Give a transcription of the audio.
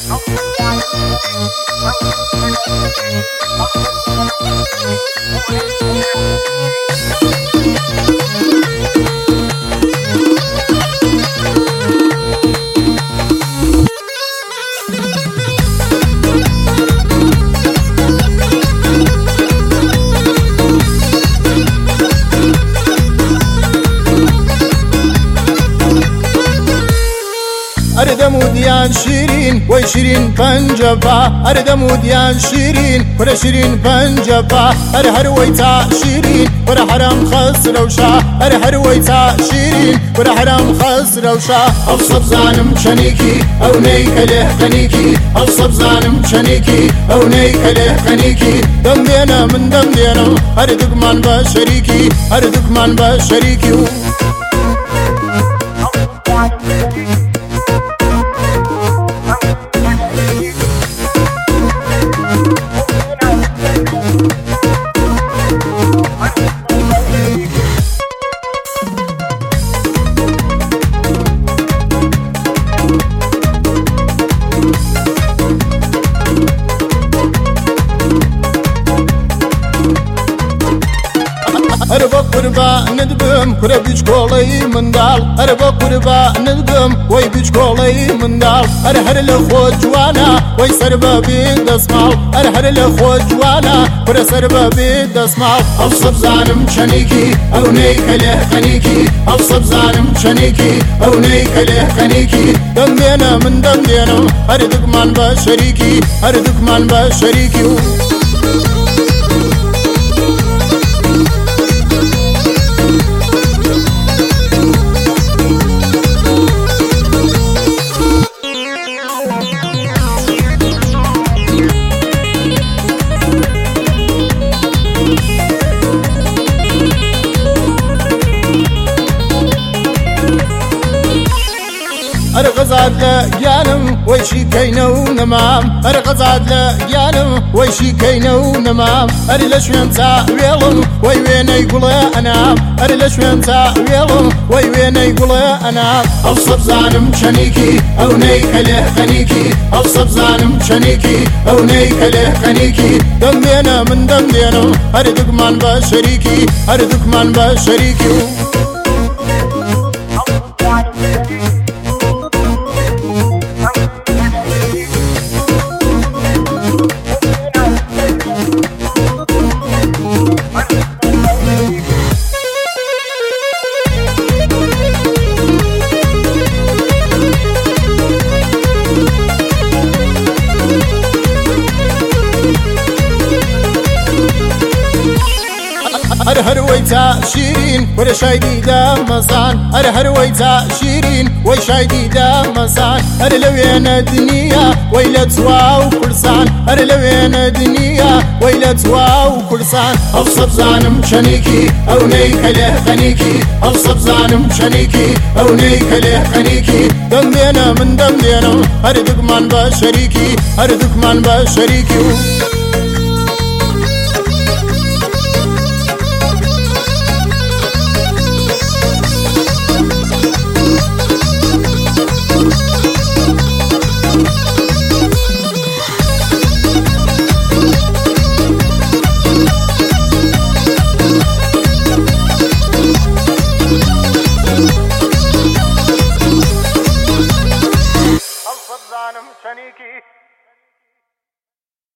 أردم وديان شيرين وي شيرين بنجفا أردم وديان شيرين ولا شيرين بنجفا أرهر ويتا شيرين ولا حرام خسر وشا أرهر ويتا شيرين ولا حرام خسر وشا أوصب زانم شنيكي أو نيك له خنيكي أوصب زانم شنيكي أو نيك له خنيكي دم دينا من دم دينا أردك من بشريكي أردك من بشريكي أربا قربا ندبم كرة بيج كولي من دال أربا قربا ندبم وي بيج كولي من دال أرهر لخوت جوانا وي سربا بيد اسمال أرهر لخوت جوانا كرة سربا بيد اسمال أوصب زانم شنيكي أو نيك له خنيكي أوصب زانم شنيكي أو نيك له خنيكي دم دينا من دم دينا أردك من بشريكي أردك من بشريكي أرغزاد لجانم ويشي كينو نمام أرغزاد لجانم ويشي كينو نمام أرلش وينتا ويلم ويوين يقول أنام أرلش وينتا ويلم ويوين يقول أنام أوصب زانم شنيكي أو نيك له خنيكي أوصب زانم شنيكي أو نيك له خنيكي دم دينا من دم دينا أردك من بشريكي أردك من بشريكي أرهر ويتا شيرين ولا شايدي دامزان أرهر ويتا شيرين وي شايدي دامزان أرلوين الدنيا ويلا تواو كرسان أرلوين الدنيا ويلا تواو كرسان أوصب زانم شنيكي أو نيك له خنيكي أوصب زانم شنيكي أو نيك له خنيكي دم دينا من دم دينا أردك من بشريكي أردك من بشريكي شنيكي